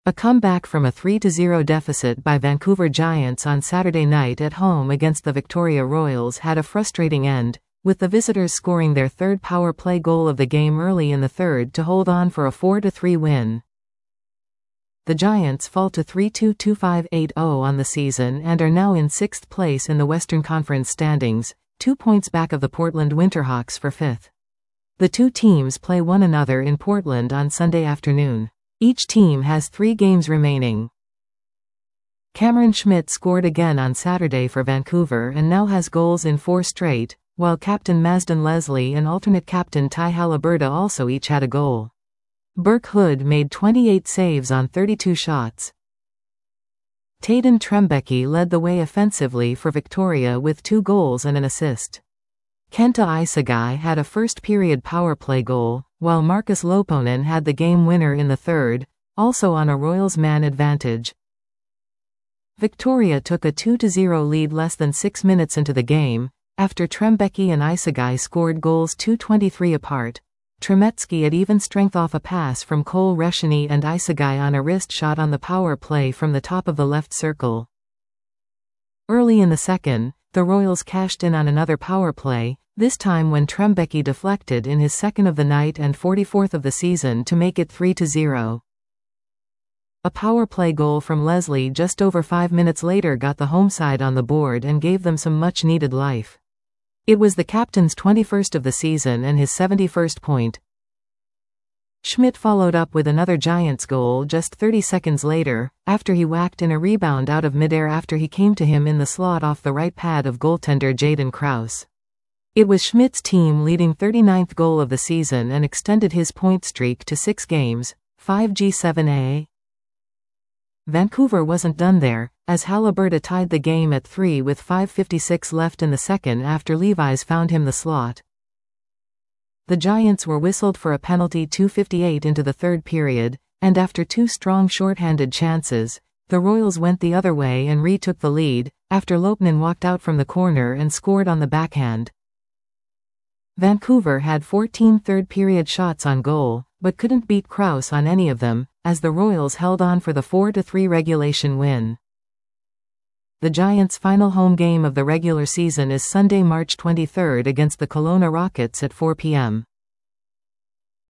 A comeback from a 3-0 deficit by Vancouver Giants on Saturday night at home against the Victoria Royals had a frustrating end, with the visitors scoring their third power play goal of the game early in the third to hold on for a 4-3 win. The Giants fall to 3-2-2-5-8-0 on the season and are now in 6th place in the Western Conference standings, 2 points back of the Portland Winterhawks for 5th. The two teams play one another in Portland on Sunday afternoon. Each team has 3 games remaining. Cameron Schmidt scored again on Saturday for Vancouver and now has goals in 4 straight, while captain Mazden Leslie and alternate captain Ty Haliburda also each had a goal. Burke Hood made 28 saves on 32 shots. Tayden Trembecki led the way offensively for Victoria with 2 goals and an assist. Kenta Isagai had a first-period power play goal, while Marcus Loponen had the game winner in the third, also on a Royals man advantage. Victoria took a 2-0 lead less than 6 minutes into the game, after Trembecki and Isagai scored goals 2:23 apart. Tremetsky at even strength off a pass from Cole Resheny and Isagai on a wrist shot on the power play from the top of the left circle. Early in the second, the Royals cashed in on another power play, this time when Trembecki deflected in his second of the night and 44th of the season to make it 3-0. A power play goal from Leslie just over 5 minutes later got the home side on the board and gave them some much-needed life. It was the captain's 21st of the season and his 71st point. Schmidt followed up with another Giants goal just 30 seconds later, after he whacked in a rebound out of midair after he came to him in the slot off the right pad of goaltender Jaden Krause. It was Schmidt's team leading 39th goal of the season and extended his point streak to 6 games, 5 G7A. Vancouver wasn't done there, as Haliburda tied the game at 3 with 5:56 left in the second after Levi's found him the slot. The Giants were whistled for a penalty 2:58 into the third period, and after 2 strong shorthanded chances, the Royals went the other way and retook the lead, after Loponen walked out from the corner and scored on the backhand. Vancouver had 14 third-period shots on goal, but couldn't beat Krause on any of them, as the Royals held on for the 4-3 regulation win. The Giants' final home game of the regular season is Sunday, March 23 against the Kelowna Rockets at 4 p.m.